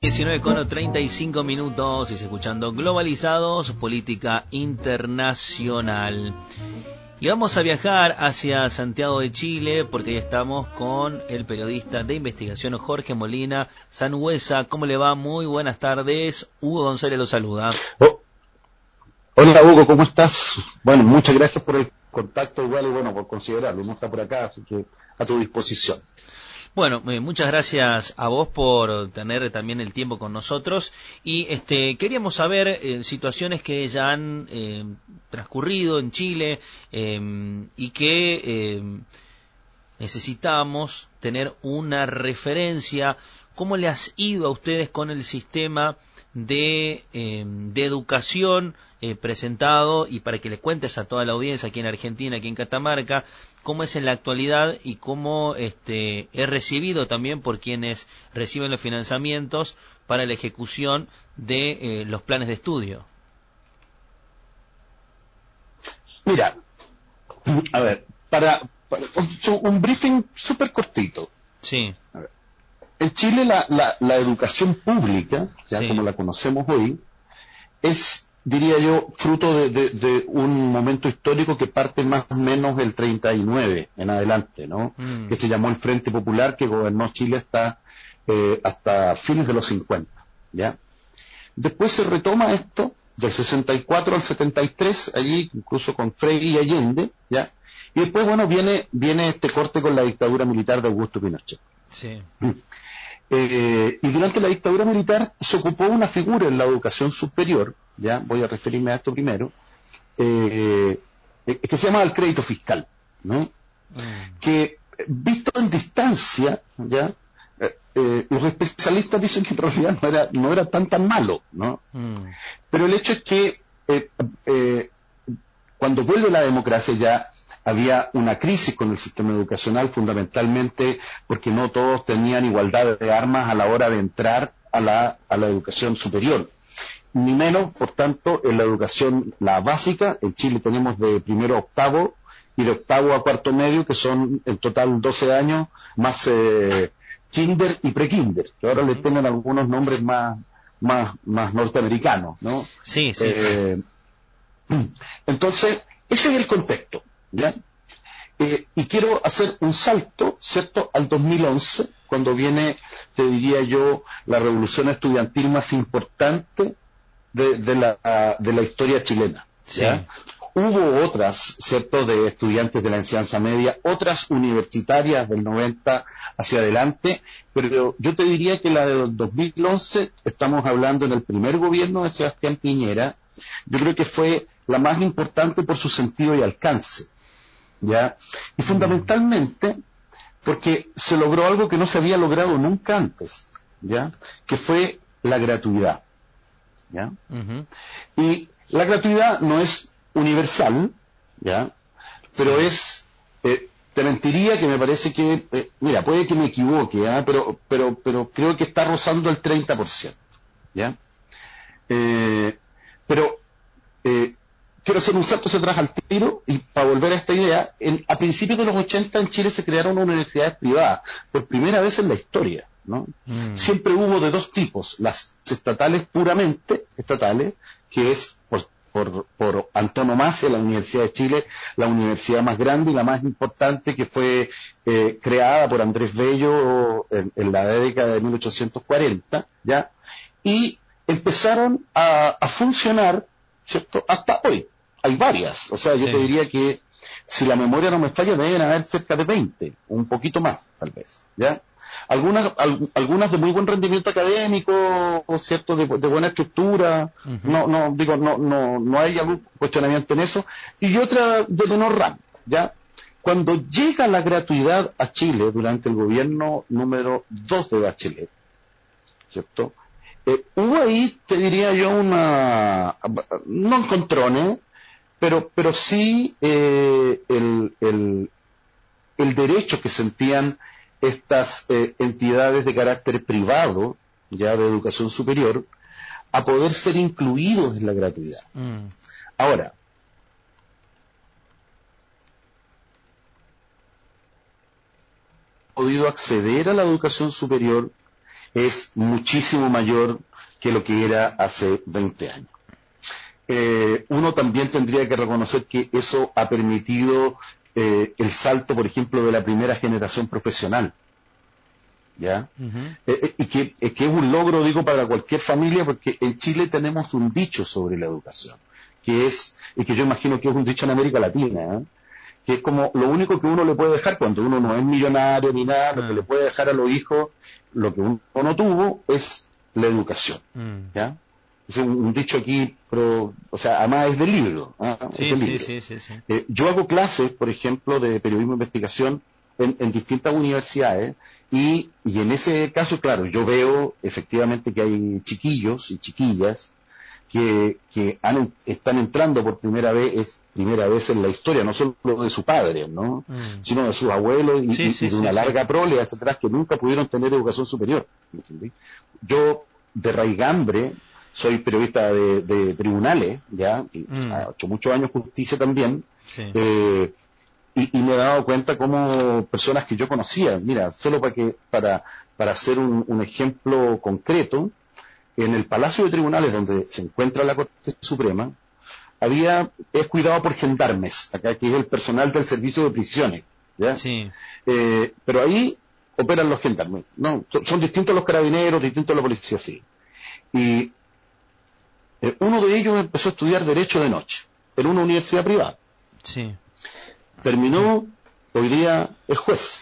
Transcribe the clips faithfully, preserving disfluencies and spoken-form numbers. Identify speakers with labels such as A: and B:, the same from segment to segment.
A: diecinueve con treinta y cinco minutos, y escuchando Globalizados, política internacional. Y vamos a viajar hacia Santiago de Chile, porque ahí estamos con el periodista de investigación Jorge Molina Sanhuesa. ¿Cómo le va? Muy buenas tardes. Hugo González lo saluda.
B: Oh, hola Hugo, ¿cómo estás? Bueno, muchas gracias por el contacto igual y bueno, por considerarlo. No está por acá, así que a tu disposición.
A: Bueno, eh, muchas gracias a vos por tener también el tiempo con nosotros, y este queríamos saber eh, situaciones que ya han eh, transcurrido en Chile eh, y que eh, necesitamos tener una referencia. ¿Cómo le has ido a ustedes con el sistema de, eh, de educación eh, presentado, y para que le cuentes a toda la audiencia aquí en Argentina, aquí en Catamarca, cómo es en la actualidad y cómo este, es recibido también por quienes reciben los financiamientos para la ejecución de eh, los planes de estudio?
B: Mira, a ver, para, para un, un briefing súper cortito.
A: Sí,
B: A ver, en Chile la, la, la educación pública, ya
A: sí.
B: como la conocemos hoy, es, diría yo, fruto de, de, de un momento histórico que parte más o menos del treinta y nueve en adelante, ¿no?
A: Mm,
B: Que se llamó el Frente Popular, que gobernó Chile hasta, eh, hasta fines de los cincuenta, ¿ya? Después se retoma esto, del sesenta y cuatro al setenta y tres, allí incluso con Frei y Allende, ¿ya? Y después, bueno, viene, viene este corte con la dictadura militar de Augusto Pinochet.
A: sí.
B: Eh, y durante la dictadura militar se ocupó una figura en la educación superior, ya voy a referirme a esto primero, eh, eh, que se llama el crédito fiscal, ¿no?
A: Mm,
B: Que visto en distancia, ya eh, eh, los especialistas dicen que en realidad no era no era tan tan malo, ¿no?
A: mm,
B: Pero el hecho es que eh, eh, cuando vuelve la democracia ya había una crisis con el sistema educacional, fundamentalmente porque no todos tenían igualdad de armas a la hora de entrar a la, a la educación superior. Ni menos, por tanto, en la educación, la básica, en Chile tenemos de primero a octavo y de octavo a cuarto medio, que son en total doce años, más eh, kinder y prekinder, que ahora les
A: ujú.
B: tengan algunos nombres más, más, más norteamericanos, ¿no?
A: Sí, sí, sí.
B: Eh, entonces, ese es el contexto, ¿ya? Eh, y quiero hacer un salto, ¿cierto?, al dos mil once, cuando viene, te diría yo, la revolución estudiantil más importante de, de, la, de la historia chilena, ¿ya?
A: Sí.
B: Hubo otras, ¿cierto?, de estudiantes de la enseñanza media, otras universitarias del noventa hacia adelante, pero yo te diría que la de dos mil once, estamos hablando en el primer gobierno de Sebastián Piñera, yo creo que fue la más importante por su sentido y alcance, ¿ya? Y
A: Mm,
B: fundamentalmente porque se logró algo que no se había logrado nunca antes, ¿ya? Que fue la gratuidad, ¿ya?
A: ujú.
B: Y la gratuidad no es universal, ¿ya? Pero
A: Sí.
B: es, eh, te mentiría que me parece que, eh, mira, puede que me equivoque, ¿eh? pero, pero, pero creo que está rozando el treinta por ciento, ¿ya? Eh, pero eh, quiero hacer un salto hacia atrás al tiro y para volver a esta idea, en, a principios de los ochenta en Chile se crearon universidades privadas, por primera vez en la historia, ¿no?
A: Mm,
B: Siempre hubo de dos tipos, las estatales puramente estatales, que es por, por, por antonomasia la Universidad de Chile, la universidad más grande y la más importante, que fue eh, creada por Andrés Bello en, en la década de mil ochocientos cuarenta, ¿ya? Y empezaron a, a funcionar, ¿cierto?, hasta hoy. Hay varias, o sea, yo te
A: sí.
B: diría que si la memoria no me falla, deben haber cerca de veinte, un poquito más, tal vez, ¿ya? Algunas, al, algunas de muy buen rendimiento académico, ¿cierto?, de, de buena estructura,
A: Ujú.
B: no, no, digo, no, no, no hay algún cuestionamiento en eso, y otra de menor rango, ¿ya? Cuando llega la gratuidad a Chile durante el gobierno número dos de Bachelet, ¿cierto? Eh, hubo ahí, te diría yo, una, no encontrones, pero, pero sí eh, el, el, el derecho que sentían estas eh, entidades de carácter privado, ya de educación superior, a poder ser incluidos en la gratuidad.
A: Mm,
B: Ahora, podido acceder a la educación superior es muchísimo mayor que lo que era hace veinte años. Eh, uno también tendría que reconocer que eso ha permitido eh, el salto, por ejemplo, de la primera generación profesional, ¿ya? Uh-huh. Eh, eh, y que, eh, que es un logro, digo, para cualquier familia, porque en Chile tenemos un dicho sobre la educación, que es, y que yo imagino que es un dicho en América Latina, ¿eh? Que es como lo único que uno le puede dejar cuando uno no es millonario ni nada, uh-huh. Lo que le puede dejar a los hijos, lo que uno no tuvo, es la educación, uh-huh. ¿Ya? Es un, un dicho aquí, pero, o sea, además es del libro. ¿eh?
A: Sí,
B: es del
A: sí,
B: libro.
A: sí, sí, sí.
B: Eh, yo hago clases, por ejemplo, de periodismo e investigación en, en distintas universidades y, y en ese caso, claro, yo veo efectivamente que hay chiquillos y chiquillas que, que han, están entrando por primera vez, es primera vez en la historia, no solo de su padre, ¿no? Mm. Sino de sus abuelos y, sí, y, sí, y de una sí, larga sí. prole hacia atrás que nunca pudieron tener educación superior. ¿Entendí? Yo, de raigambre, soy periodista de, de tribunales, ya, y mm. he hecho muchos años justicia también, sí. eh, y, y me he dado cuenta como personas que yo conocía, mira, solo para que, para, para hacer un, un ejemplo concreto, en el Palacio de Tribunales donde se encuentra la Corte Suprema, había, es cuidado por gendarmes, acá que es el personal del servicio de prisiones, ¿ya?
A: Sí.
B: Eh, pero ahí operan los gendarmes, no, son, son distintos los carabineros, distintos la policía, sí. Y eh, uno de ellos empezó a estudiar Derecho de noche, en una universidad privada.
A: Sí.
B: Terminó, hoy día es juez.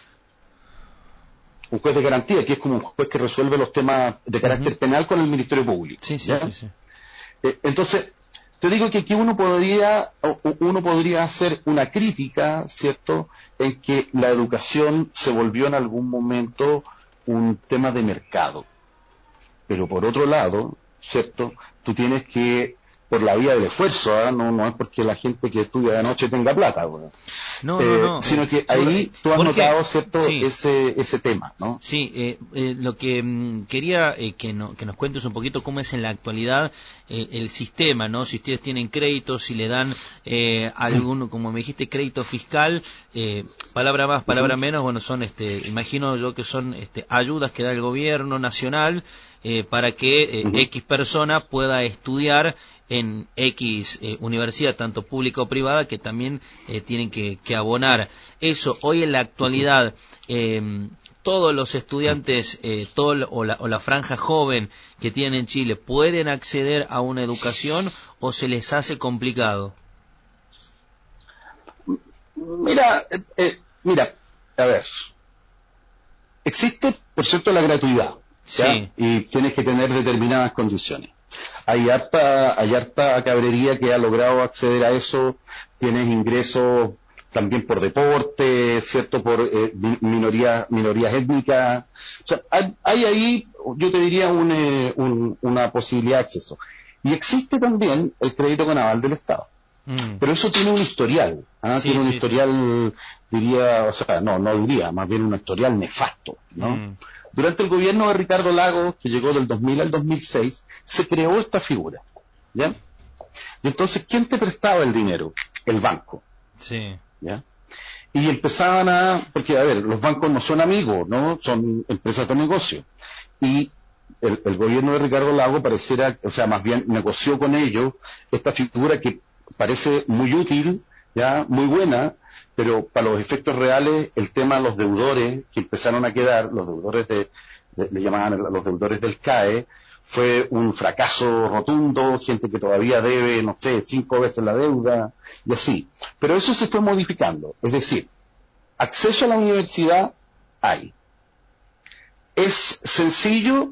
B: Un juez de garantía, que es como un juez que resuelve los temas de carácter uh-huh. penal con el Ministerio Público.
A: Sí, sí,
B: ¿ya?
A: sí, sí.
B: Eh, entonces, te digo que aquí uno podría, uno podría hacer una crítica, ¿cierto?, en que la educación se volvió en algún momento un tema de mercado. Pero por otro lado, ¿cierto?, tú tienes que, por la vía del esfuerzo, ¿eh? no, no es porque la gente que estudia de noche tenga plata, bueno.
A: No,
B: eh,
A: no, no.
B: Sino
A: eh,
B: que ahí tú has
A: Jorge,
B: notado, ¿cierto?,
A: sí.
B: ese, ese tema, ¿no?
A: Sí, eh, eh, lo que mm, quería eh, que, no, que nos cuentes un poquito cómo es en la actualidad eh, el sistema, ¿no? Si ustedes tienen créditos, si le dan eh, algún, como me dijiste, crédito fiscal, eh, palabra más, palabra menos, bueno, son, este, imagino yo que son este, ayudas que da el gobierno nacional eh, para que eh, uh-huh. X persona pueda estudiar en X eh, universidad, tanto pública o privada, que también eh, tienen que, que abonar. Eso, hoy en la actualidad, eh, todos los estudiantes, eh, todo, o, la, o la franja joven que tienen en Chile, ¿pueden acceder a una educación o se les hace complicado?
B: Mira, eh, eh, mira, a ver, existe, por cierto, la gratuidad, ¿ya?
A: Sí.
B: Y tienes que tener determinadas condiciones. Hay harta, hay harta cabrería que ha logrado acceder a eso, tienes ingresos también por deporte, ¿cierto?, por eh, minorías, minorías étnicas. O sea, hay, hay ahí, yo te diría, un, eh, un, una posibilidad de acceso. Y existe también el crédito con aval del Estado. Mm. Pero eso tiene un historial, ¿ah?
A: Sí,
B: tiene un
A: sí,
B: historial, sí. diría, o sea, no, no diría, más bien un historial nefasto, ¿no? Mm. Durante el gobierno de Ricardo Lagos, que llegó del dos mil al dos mil seis, se creó esta figura, ¿ya? Y entonces, ¿quién te prestaba el dinero? El banco.
A: Sí.
B: ¿Ya? Y empezaban a, porque a ver, los bancos no son amigos, ¿no? Son empresas de negocio. Y el, el gobierno de Ricardo Lagos pareciera, o sea, más bien negoció con ellos esta figura que parece muy útil, ya, muy buena, pero para los efectos reales, el tema de los deudores que empezaron a quedar, los deudores de, de le llamaban los deudores del C A E, fue un fracaso rotundo, gente que todavía debe, no sé, cinco veces la deuda, y así. Pero eso se fue modificando, es decir, acceso a la universidad hay. ¿Es sencillo?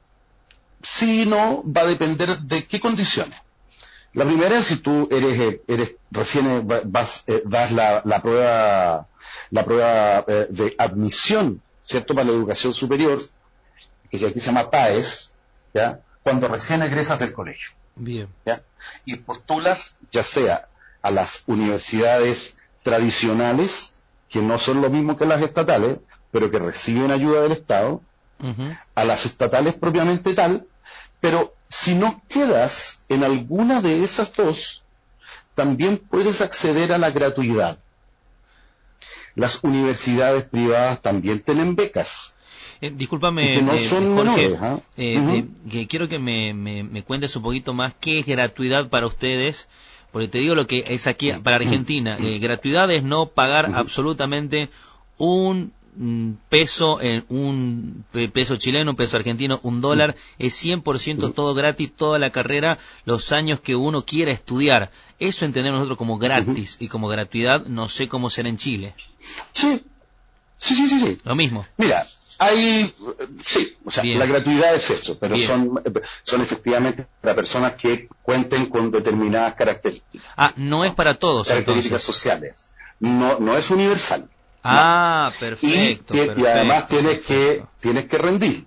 B: Sí, no, va a depender de qué condiciones. La primera es si tú eres, eres recién vas, eh, das la, la prueba, la prueba eh, de admisión, ¿cierto?, para la educación superior, que aquí se llama PAES, ¿ya?, cuando recién egresas del colegio.
A: Bien.
B: ¿Ya? Y postulas, ya sea a las universidades tradicionales, que no son lo mismo que las estatales, pero que reciben ayuda del Estado, uh-huh. a las estatales propiamente tal, pero si no quedas en alguna de esas dos, también puedes acceder a la gratuidad. Las universidades privadas también tienen becas.
A: Eh, discúlpame,
B: y que no
A: eh,
B: son
A: Jorge,
B: menores. ¿Ah?
A: eh,
B: Uh-huh.
A: te- que quiero que me, me, me cuentes un poquito más qué es gratuidad para ustedes, porque te digo lo que es aquí para Argentina. Eh, gratuidad es no pagar
B: Uh-huh.
A: absolutamente un mm, peso, en un pe- peso chileno, un peso argentino, un dólar, es cien por ciento todo gratis, toda la carrera, los años que uno quiera estudiar. Eso entendemos nosotros como
B: Uh-huh.
A: gratis y como gratuidad, no sé cómo será en Chile.
B: Sí, sí, sí, sí, sí.
A: Lo mismo.
B: Mira, hay, sí, o sea, la
A: Bien,
B: gratuidad es eso, pero
A: bien.
B: son, son efectivamente para personas que cuenten con determinadas características,
A: Ah, no es
B: ¿no?
A: para todos
B: Características
A: entonces.
B: sociales. No, no es universal, no.
A: Ah,
B: Y,
A: perfecto,
B: que- y además
A: perfecto,
B: tienes que,
A: perfecto.
B: tienes que rendir.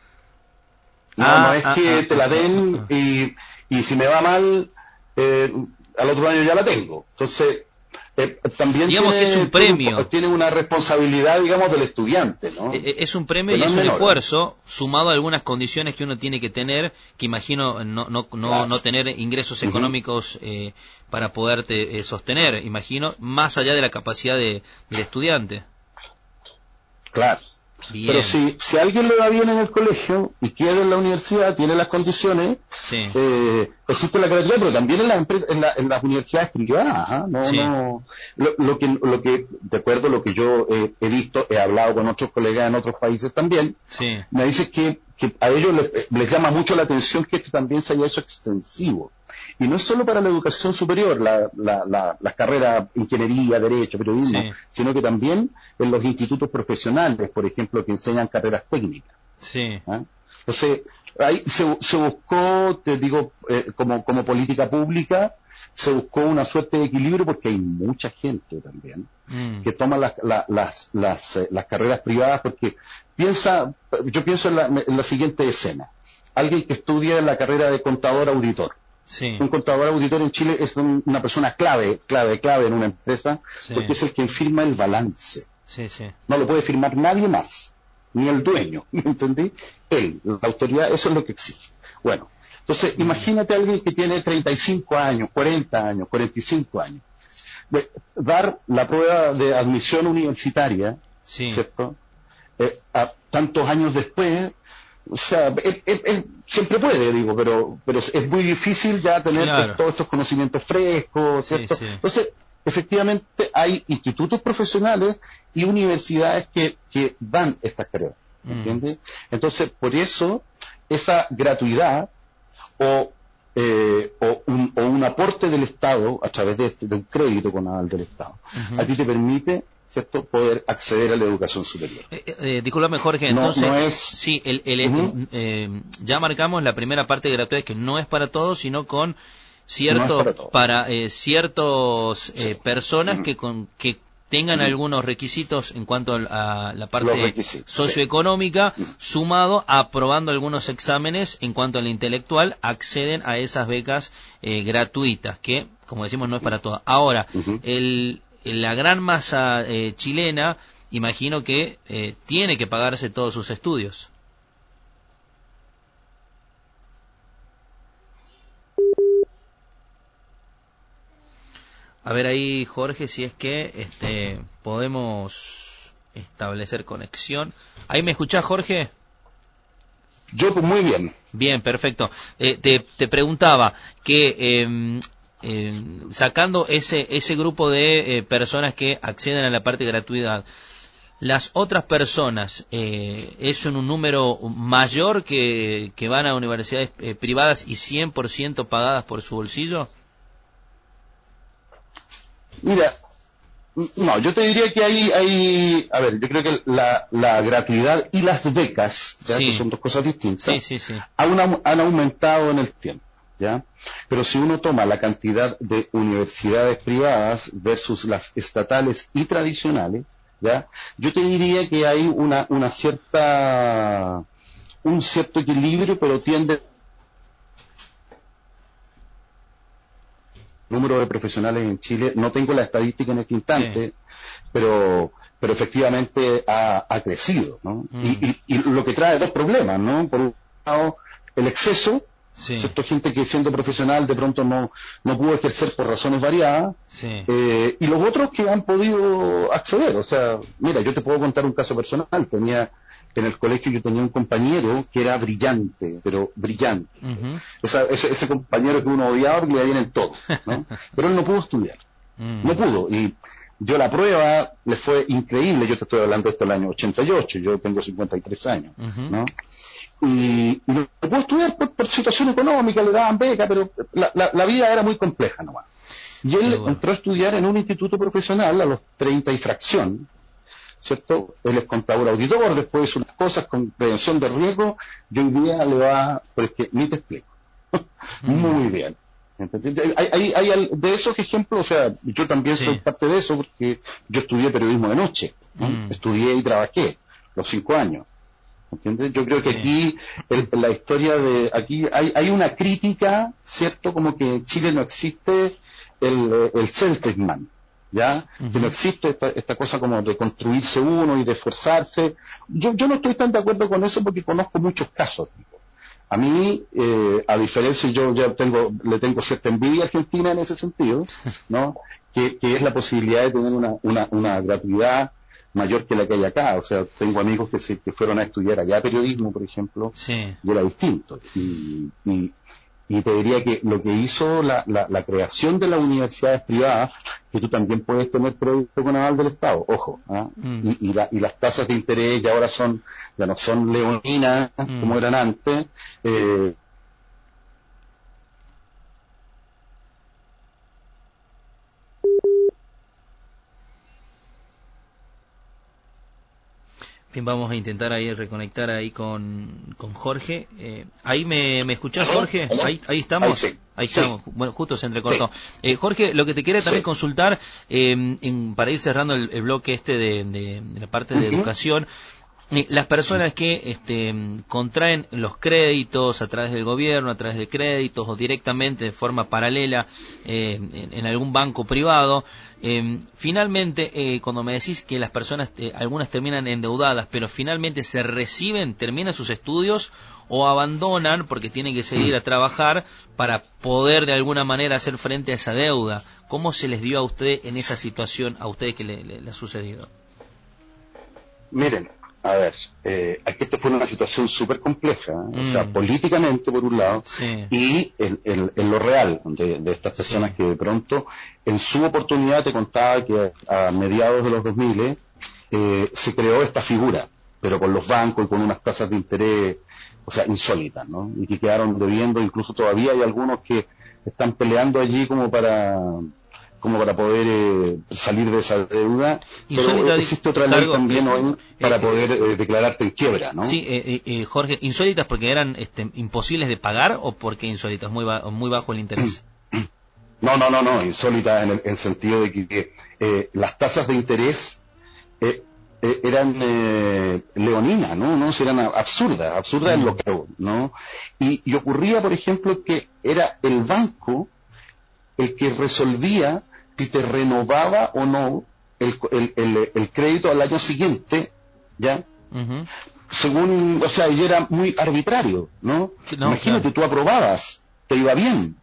B: No, no
A: Ah,
B: es
A: ah,
B: que
A: ah,
B: te
A: ah,
B: la
A: ah, ah,
B: den
A: ah.
B: y, y si me va mal, eh, al otro año ya la tengo. Entonces, eh, también
A: Digamos que es
B: tiene,
A: un
B: tiene, un po-
A: premio.
B: tiene una responsabilidad, digamos, del estudiante,
A: E-
B: ¿no?
A: e- Es un premio
B: Que
A: y
B: no es
A: es un
B: menor, ¿eh?
A: esfuerzo sumado a algunas condiciones que uno tiene que tener, que imagino no, no, no,
B: Claro.
A: no tener ingresos
B: Ujú.
A: económicos eh, para poderte eh, sostener, imagino, más allá de la capacidad de, del estudiante.
B: Claro. Pero
A: Bien,
B: si, si a alguien le va bien en el colegio y quiere en la universidad, tiene las condiciones,
A: sí,
B: eh, existe la gratuidad, pero también en las empresas, en, la- en las universidades privadas, ¿ah? No,
A: sí,
B: no, lo, lo que, lo que, de acuerdo a lo que yo eh, he visto, he hablado con otros colegas en otros países también,
A: sí,
B: me dice que, que a ellos les, les llama mucho la atención que esto también se haya hecho extensivo. Y no es solo para la educación superior, la, la, la, las carreras ingeniería, derecho, periodismo,
A: sí,
B: sino que también en los institutos profesionales, por ejemplo, que enseñan carreras técnicas.
A: sí,
B: ¿Ah? Entonces, ahí se, se buscó, te digo, eh, como, como política pública, se buscó una suerte de equilibrio porque hay mucha gente también
A: mm,
B: que toma las, la- las, las, eh, las carreras privadas porque piensa, yo pienso en la, en la siguiente escena. Alguien que estudia la carrera de contador auditor.
A: sí,
B: Un contador auditor en Chile es un- una persona clave, clave, clave en una empresa porque
A: sí,
B: es el que firma el balance.
A: sí, sí,
B: No lo puede firmar nadie más, ni el dueño, ¿me entendí? Él, la autoridad, eso es lo que exige. Bueno, entonces
A: mm,
B: imagínate a alguien que tiene treinta y cinco años, cuarenta años, cuarenta y cinco años, de dar la prueba de admisión universitaria,
A: sí,
B: ¿cierto? Eh, a tantos años después, o sea, es- es- es- siempre puede, digo, pero, pero es es muy difícil ya tener es-
A: claro,
B: todos estos conocimientos frescos,
A: sí,
B: ¿cierto?
A: sí,
B: Entonces, efectivamente hay institutos profesionales y universidades que, que dan estas carreras, ¿me
A: mm,
B: entiendes? Entonces, por eso, esa gratuidad o, eh, o, un, o un aporte del Estado a través de, este- de un crédito con aval del Estado, a
A: ujú.
B: ti te permite, ¿cierto?, poder acceder a la educación superior.
A: Eh, eh, eh, discúlpame, Jorge,
B: No,
A: entonces,
B: no es...
A: sí, el, el, eh,
B: Ujú.
A: eh, ya marcamos la primera parte gratuita, que no es para todos, sino con
B: No es
A: ciertos,
B: para todos.
A: para eh, ciertos
B: Sí.
A: eh, personas
B: Ujú.
A: que, con, que tengan
B: Ujú.
A: algunos requisitos en cuanto a la
B: Los
A: parte
B: requisitos, sí.
A: socioeconómica,
B: Ujú.
A: sumado a aprobando algunos exámenes en cuanto a la intelectual, acceden a esas becas eh, gratuitas, que, como decimos, no es para todas. Ahora,
B: Ujú.
A: el, la gran masa eh, chilena, imagino que eh, tiene que pagarse todos sus estudios. A ver ahí, Jorge, si es que este, podemos establecer conexión. ¿Ahí me escuchás, Jorge?
B: Yo, pues muy bien.
A: Bien, perfecto. Eh, te, te preguntaba que eh, eh, sacando ese, ese grupo de eh, personas que acceden a la parte de gratuidad, las otras personas, eh, ¿es un, un número mayor que, que van a universidades eh, privadas y cien por ciento pagadas por su bolsillo?
B: Mira, no, yo te diría que hay, hay a ver, yo creo que la, la gratuidad y las becas, ¿ya? Que
A: Sí,
B: son dos cosas
A: sí,
B: distintas,
A: sí, sí.
B: han, han aumentado en el tiempo, ¿ya? Pero si uno toma la cantidad de universidades privadas versus las estatales y tradicionales, ¿ya? Yo te diría que hay una, una cierta, un cierto equilibrio, pero tiende número de profesionales en Chile. No tengo la estadística en este
A: Sí.
B: instante, pero, pero efectivamente ha, ha crecido, ¿no? Y,
A: Mm,
B: y, y lo que trae dos problemas, ¿no? Por un lado, el exceso,
A: sí,
B: ¿cierto? Gente que siendo profesional de pronto no, no pudo ejercer por razones variadas,
A: sí.
B: eh, y los otros que han podido acceder. O sea, mira, yo te puedo contar un caso personal. Tenía en el colegio yo tenía un compañero que era brillante, pero brillante.
A: Uh-huh.
B: Esa, ese, ese compañero que uno odiaba porque le iba bien en todo, ¿no? Pero él no pudo estudiar, uh-huh. no pudo, y dio la prueba, le fue increíble. Yo te estoy hablando de esto del año ochenta y ocho, yo tengo cincuenta y tres años, uh-huh. ¿no? Y, y no pudo estudiar por, por situación económica, le daban beca, pero la, la, la vida era muy compleja nomás. Y él sí, bueno. entró a estudiar en un instituto profesional a los treinta y fracción, ¿cierto? Él es contador auditor, después hizo unas cosas con prevención de riesgo, y hoy día le va, pero es que ni te explico. Muy bien. Hay, hay, hay de esos ejemplos, o sea, yo también sí. soy parte de eso, porque yo estudié periodismo de noche, ¿no? Mm. Estudié y trabajé los cinco años. ¿Entiendes? Yo creo que sí. aquí, el, la historia de, aquí hay, hay una crítica, ¿cierto? Como que en Chile no existe el, el self-man, ¿ya? Uh-huh. Que no existe esta, esta cosa como de construirse uno y de esforzarse. Yo, yo no estoy tan de acuerdo con eso porque conozco muchos casos, tipo. A mí, eh, a diferencia, yo ya tengo, le tengo cierta envidia a Argentina en ese sentido, ¿no? Que, que es la posibilidad de tener una, una, una gratuidad mayor que la que hay acá. O sea, tengo amigos que se que fueron a estudiar allá periodismo, por ejemplo, sí. y era distinto. Y, y, y te diría que lo que hizo la, la, la creación de las universidades privadas, que tú también puedes tener crédito con aval del Estado, ojo, ¿eh? mm. y, y, la, y las tasas de interés ya ahora son, ya no son leoninas mm. como eran antes. eh,
A: Bien, vamos a intentar ahí reconectar ahí con, con Jorge. Eh, ¿Ahí me, me escuchás, Jorge? ¿Ahí, ahí estamos?
B: Ahí, sí.
A: Ahí estamos.
B: Sí.
A: Bueno, justo se entrecortó.
B: Sí.
A: Eh, Jorge, lo que te quería también
B: sí.
A: consultar, eh, en, para ir cerrando el, el bloque este de, de, de la parte de uh-huh. educación, eh, las personas que este, contraen los créditos a través del gobierno, a través de créditos o directamente de forma paralela eh, en, en algún banco privado, eh, finalmente, eh, cuando me decís que las personas, eh, algunas terminan endeudadas, pero finalmente se reciben, terminan sus estudios o abandonan porque tienen que seguir a trabajar para poder de alguna manera hacer frente a esa deuda. ¿Cómo se les dio a usted en esa situación, a usted que le, le, le ha sucedido?
B: Miren, a ver, eh, aquí esto fue una situación súper compleja, ¿eh? mm. o sea, políticamente por un lado, sí. y en, en, en lo real de, de estas personas sí. que de pronto, en su oportunidad te contaba que a mediados de los dos mil eh, se creó esta figura, pero con los bancos y con unas tasas de interés, o sea, insólitas, ¿no? Y que quedaron debiendo, incluso todavía hay algunos que están peleando allí como para... como para poder eh, salir de esa deuda, insólita, pero existe otra ley cargo, también eh, hoy para eh, poder eh, declararte en quiebra, ¿no?
A: Sí, eh, eh, Jorge, ¿insólitas porque eran este, imposibles de pagar o porque insólitas, muy, ba muy bajo el interés?
B: No, no, no, no, insólitas en el, en el sentido de que eh, las tasas de interés eh, eh, eran eh, leoninas, ¿no? ¿no? Eran absurdas, absurdas mm. en lo que, ¿no? Y, y ocurría, por ejemplo, que era el banco el que resolvía si te renovaba o no el, el, el, el crédito al año siguiente, ¿ya? Uh-huh. Según, o sea, y era muy arbitrario, ¿no? no Imagínate, claro. tú aprobabas, te iba bien,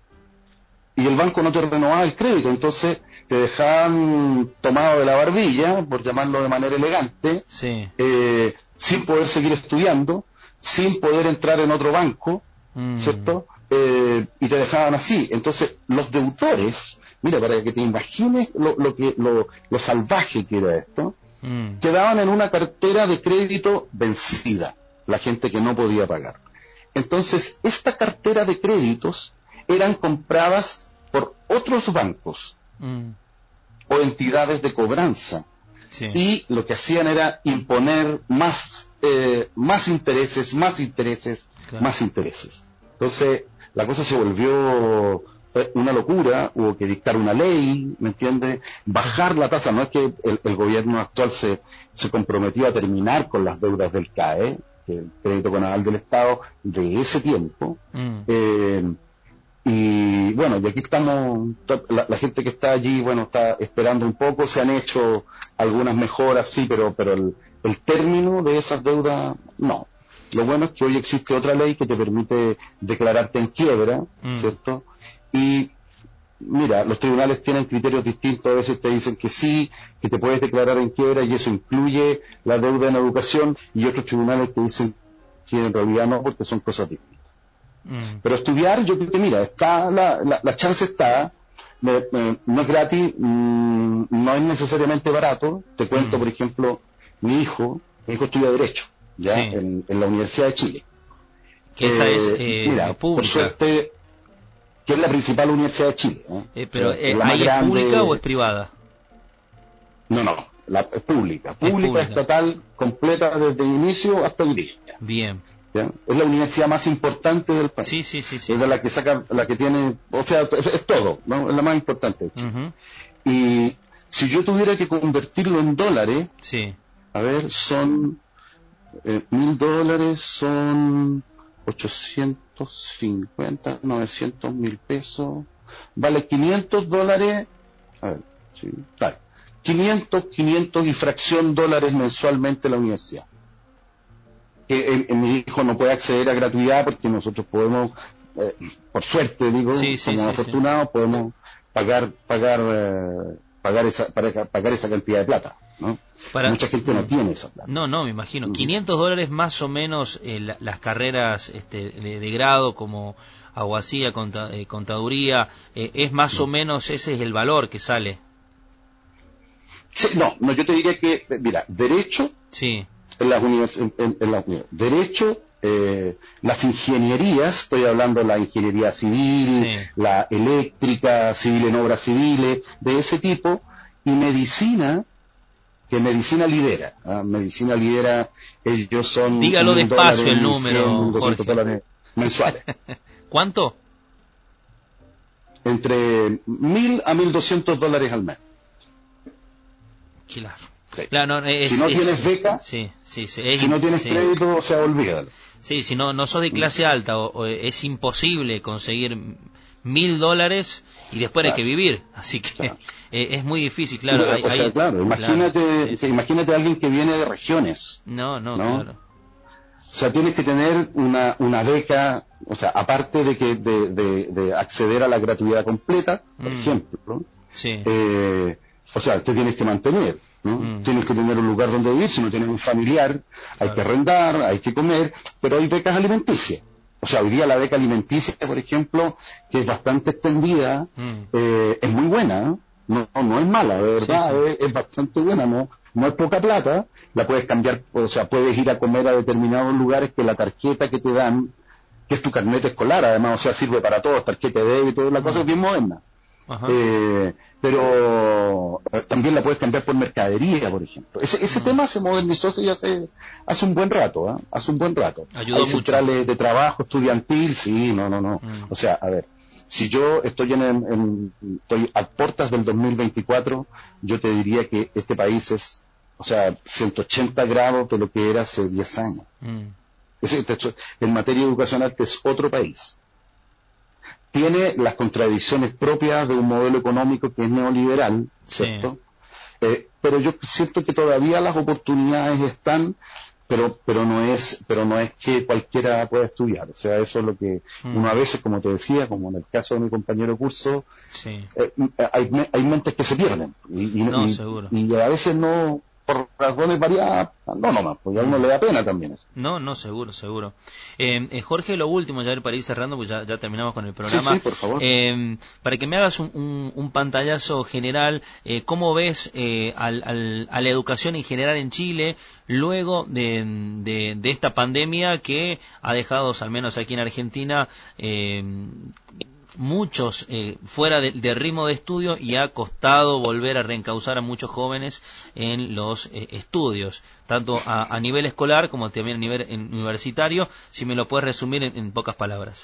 B: y el banco no te renovaba el crédito, entonces te dejaban tomado de la barbilla, por llamarlo de manera elegante, sí. eh, sin poder seguir estudiando, sin poder entrar en otro banco, mm. ¿cierto? Eh, y te dejaban así. Entonces, los deudores, mira, para que te imagines lo, lo que lo, lo salvaje que era esto, mm. quedaban en una cartera de crédito vencida, la gente que no podía pagar. Entonces, esta cartera de créditos eran compradas por otros bancos mm. o entidades de cobranza. Sí. Y lo que hacían era imponer más, eh, más intereses, más intereses, claro. más intereses. Entonces, la cosa se volvió una locura, hubo que dictar una ley, ¿me entiendes? Bajar la tasa, no es que el, el gobierno actual se, se comprometió a terminar con las deudas del C A E, que el crédito con aval del Estado de ese tiempo, mm. eh, y bueno, y aquí estamos, la, la gente que está allí, bueno, está esperando un poco, se han hecho algunas mejoras, sí, pero, pero el, el término de esas deudas, no. Lo bueno es que hoy existe otra ley que te permite declararte en quiebra, mm. ¿cierto? Y mira, los tribunales tienen criterios distintos, a veces te dicen que sí, que te puedes declarar en quiebra y eso incluye la deuda en educación, y otros tribunales te dicen que en realidad no, porque son cosas distintas. Mm. Pero estudiar, yo creo que mira, está la, la, la chance está, me, me, no es gratis, mmm, no es necesariamente barato. Te cuento, mm. por ejemplo, mi hijo, mi hijo estudia Derecho, ya, sí. en, en la Universidad de Chile.
A: Que esa eh, es eh,
B: mira,
A: pública.
B: Por suerte, que es la principal universidad de Chile. ¿eh?
A: Eh, pero eh, la ¿ahí es grande... pública o es privada?
B: No, no, la, es pública, pública, es pública, estatal, completa desde el inicio hasta el día.
A: Bien.
B: ¿Ya? Es la universidad más importante del país.
A: Sí, sí, sí, sí.
B: Es de la que saca, la que tiene, o sea, es, es todo, ¿no? Es la más importante de Chile. Uh-huh. Y si yo tuviera que convertirlo en dólares,
A: sí.
B: A ver, son eh, mil dólares, son ochocientos cincuenta, novecientos mil pesos, vale quinientos dólares, a ver, sí, vale, quinientos, quinientos y fracción dólares mensualmente la universidad. Que en, en mi hijo no puede acceder a gratuidad porque nosotros podemos, eh, por suerte digo,
A: sí, sí,
B: somos
A: sí,
B: afortunados,
A: sí.
B: podemos pagar, pagar, eh, pagar esa, pagar, pagar esa cantidad de plata, ¿no? Para, Mucha gente no tiene esa plata.
A: No, no, me imagino. Uh-huh. quinientos dólares más o menos eh, la, las carreras este, de, de grado como abogacía, conta, eh, contaduría, eh, es más uh-huh. o menos ese es el valor que sale.
B: Sí, no, no, yo te diría que, mira, derecho,
A: sí.
B: en las univers- en, en, en la, derecho, eh, las ingenierías, estoy hablando de la ingeniería civil, sí. la eléctrica, civil en obras civiles, de ese tipo, y medicina, que medicina lidera, ¿eh? medicina lidera, ellos son
A: dígalo
B: mil
A: despacio
B: dólares,
A: el número, Jorge.
B: dólares mensuales.
A: ¿Cuánto?
B: Entre mil a mil doscientos dólares al mes.
A: Claro.
B: Sí.
A: Claro, no, es,
B: si no
A: es,
B: tienes beca,
A: sí, sí, sí, es,
B: si no tienes
A: sí.
B: crédito, o sea, olvídalo.
A: Sí, si no, no sos de clase alta, o, o es imposible conseguir mil dólares y después claro. hay que vivir, así que claro. eh, es muy difícil, claro.
B: O
A: hay,
B: sea,
A: hay,
B: claro, imagínate,
A: claro, sí, sí.
B: imagínate a alguien que viene de regiones.
A: No, no,
B: ¿no?
A: claro.
B: O sea, tienes que tener una, una beca, o sea, aparte de que de, de, de acceder a la gratuidad completa, por mm. ejemplo,
A: sí.
B: eh, o sea, te tienes que mantener, ¿no? Mm. Tienes que tener un lugar donde vivir, si no tienes un familiar, claro. hay que arrendar, hay que comer, pero hay becas alimenticias. O sea, hoy día la beca alimenticia, por ejemplo, que es bastante extendida, mm. eh, es muy buena, ¿no? No, no es mala, de verdad, sí, sí. Es, es bastante buena, ¿no? No es poca plata, la puedes cambiar, o sea, puedes ir a comer a determinados lugares que la tarjeta que te dan, que es tu carnet escolar, además, o sea, sirve para todos, tarjeta de débito, la mm. cosa es bien moderna. Eh, pero eh, también la puedes cambiar por mercadería, por ejemplo. Ese, ese mm. tema se modernizó ya hace, hace un buen rato, ¿eh? Hace un buen rato.
A: Ayudó
B: Hay
A: mucho.
B: centrales de trabajo estudiantil, sí, no, no, no. Mm. O sea, a ver, si yo estoy en, en, estoy a puertas del dos mil veinticuatro, yo te diría que este país es, o sea, ciento ochenta grados de lo que era hace diez años. Mm. Es decir, en materia educacional que es otro país. Tiene las contradicciones propias de un modelo económico que es neoliberal, ¿cierto? Sí. Eh, pero yo siento que todavía las oportunidades están, pero pero no es pero no es que cualquiera pueda estudiar. O sea, eso es lo que mm. uno a veces, como te decía, como en el caso de mi compañero curso,
A: sí.
B: eh, hay, hay mentes que se pierden. Y, y,
A: no,
B: y,
A: seguro.
B: y a veces no, por razones variadas, no nomás, porque a uno mm. le da pena también eso.
A: No, no, seguro, seguro. Eh, eh, Jorge, lo último, ya para ir cerrando, pues ya, ya terminamos con el programa.
B: Sí, sí, por favor.
A: Eh, para que me hagas un, un, un pantallazo general, eh, ¿cómo ves eh, al, al, a la educación en general en Chile luego de, de, de esta pandemia que ha dejado, al menos aquí en Argentina, eh, muchos eh, fuera de, de ritmo de estudio y ha costado volver a reencauzar a muchos jóvenes en los eh, estudios, tanto a, a nivel escolar como también a nivel en, universitario? Si me lo puedes resumir en, en pocas palabras.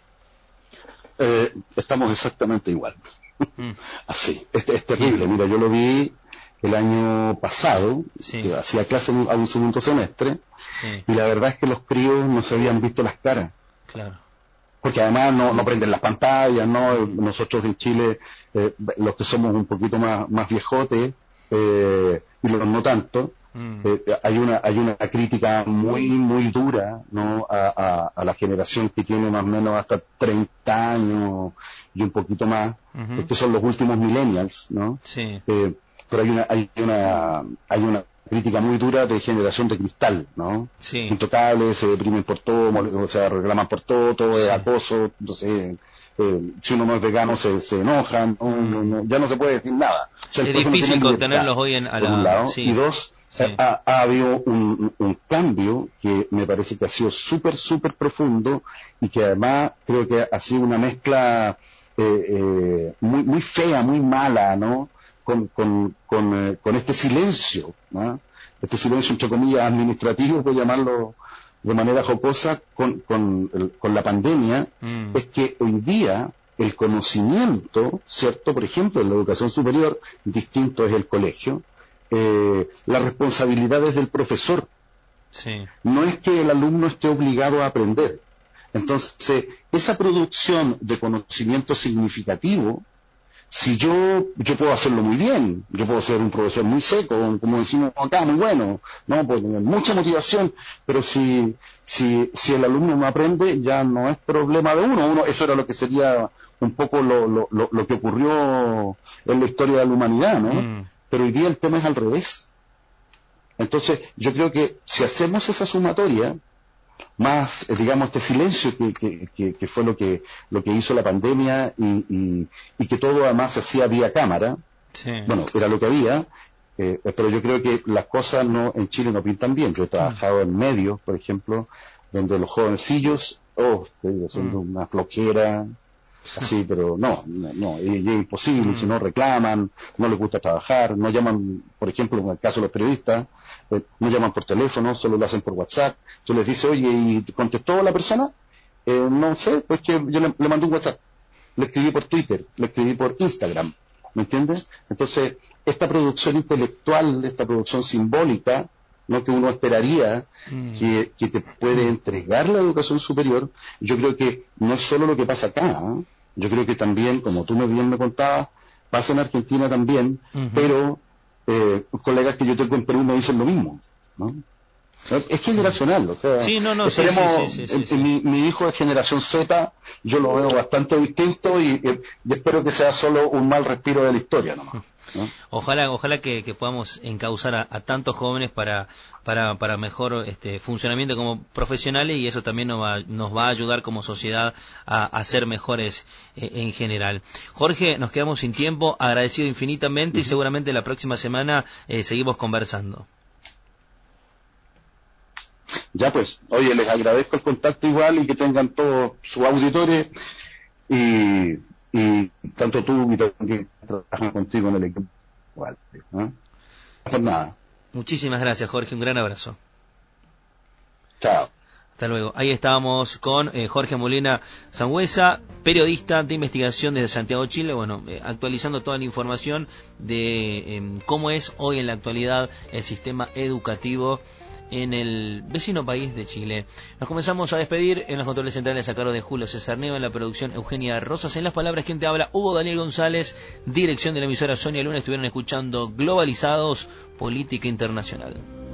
B: Eh, estamos exactamente igual. Mm. Así, es, es terrible. Sí. Mira, yo lo vi el año pasado, sí. que hacía clase a un segundo semestre, sí. y la verdad es que los críos no se habían visto las caras.
A: Claro.
B: Porque además no, no prenden las pantallas, ¿no? Mm. Nosotros en Chile, eh, los que somos un poquito más, más viejotes, eh, y los no tanto, Mm. Eh, hay una hay una crítica muy muy dura, ¿no? a, a, a la generación que tiene más o menos hasta treinta años y un poquito más. Uh-huh. Estos son los últimos millennials, ¿no?
A: Sí.
B: Eh, pero hay una hay una hay una crítica muy dura de generación de cristal, ¿no?
A: Sí.
B: Intocables, se deprimen por todo, o sea, reclaman por todo, todo sí. es acoso, entonces eh, si uno no es vegano se, se enojan, no, mm. no, no, ya no se puede decir nada. O sea,
A: es difícil contenerlos hoy en a la...
B: Por un lado,
A: sí.
B: y dos, sí. ha, ha habido un, un cambio que me parece que ha sido súper, súper profundo y que además creo que ha sido una mezcla eh, eh, muy, muy fea, muy mala, ¿no? Con, con, con, eh, con este silencio, ¿no? Este silencio, entre comillas, administrativo, por llamarlo de manera jocosa, con, con, el, con la pandemia, mm. es que hoy día el conocimiento, ¿cierto? Por ejemplo, en la educación superior, distinto es el colegio, eh, las responsabilidades del profesor.
A: Sí.
B: No es que el alumno esté obligado a aprender. Entonces, esa producción de conocimiento significativo, si yo yo puedo hacerlo muy bien, yo puedo ser un profesor muy seco, como decimos acá, muy bueno, no, pues mucha motivación, pero si si si el alumno no aprende, ya no es problema de uno, uno eso era lo que sería un poco lo lo lo, lo que ocurrió en la historia de la humanidad, ¿no? Mm. Pero hoy día el tema es al revés. Entonces, yo creo que si hacemos esa sumatoria, más, digamos, este silencio que, que, que, que fue lo que lo que hizo la pandemia y, y, y que todo además se hacía vía cámara,
A: sí.
B: bueno, era lo que había, eh, pero yo creo que las cosas no en Chile no pintan bien. Yo he trabajado mm. en medios, por ejemplo, donde los jovencillos, oh, te digo, son mm. una flojera, así, pero no, no, no es, es imposible, mm. si no reclaman, no les gusta trabajar, no llaman, por ejemplo, en el caso de los periodistas, eh, no llaman por teléfono, solo lo hacen por WhatsApp. Tú les dices, oye, ¿y contestó la persona? Eh, no sé, pues que yo le, le mandé un WhatsApp, le escribí por Twitter, le escribí por Instagram, ¿me entiendes? Entonces, esta producción intelectual, esta producción simbólica, no que uno esperaría mm. que, que te puede entregar la educación superior, yo creo que no es solo lo que pasa acá, ¿eh? Yo creo que también, como tú me bien me contabas, pasa en Argentina también, uh-huh. pero eh, colegas que yo tengo en Perú me dicen lo mismo, ¿no? Es generacional, o sea,
A: sí, no, no,
B: esperemos,
A: sí, sí, sí, sí, sí, sí.
B: Mi, mi hijo es generación Z, yo lo veo bastante distinto y, y espero que sea solo un mal respiro de la historia nomás, ¿no?
A: Ojalá, ojalá que, que podamos encauzar a, a tantos jóvenes para, para, para mejor este, funcionamiento como profesionales y eso también nos va, nos va a ayudar como sociedad a, a ser mejores eh, en general. Jorge, nos quedamos sin tiempo, agradecido infinitamente uh-huh. y seguramente la próxima semana eh, seguimos conversando.
B: Ya pues, oye, les agradezco el contacto igual y que tengan todos sus auditores y, y tanto tú y también que trabajan contigo en el equipo. Igual, ¿no? Pues nada.
A: Muchísimas gracias, Jorge, un gran abrazo.
B: Chao.
A: Hasta luego. Ahí estábamos con eh, Jorge Molina Sangüesa, periodista de investigación desde Santiago, Chile, bueno, eh, actualizando toda la información de eh, cómo es hoy en la actualidad el sistema educativo en el vecino país de Chile. Nos comenzamos a despedir en los controles centrales a cargo de Julio César Neo, en la producción Eugenia Rosas, en las palabras quien te habla Hugo Daniel González, dirección de la emisora Sonia Luna. Estuvieron escuchando Globalizados, Política Internacional.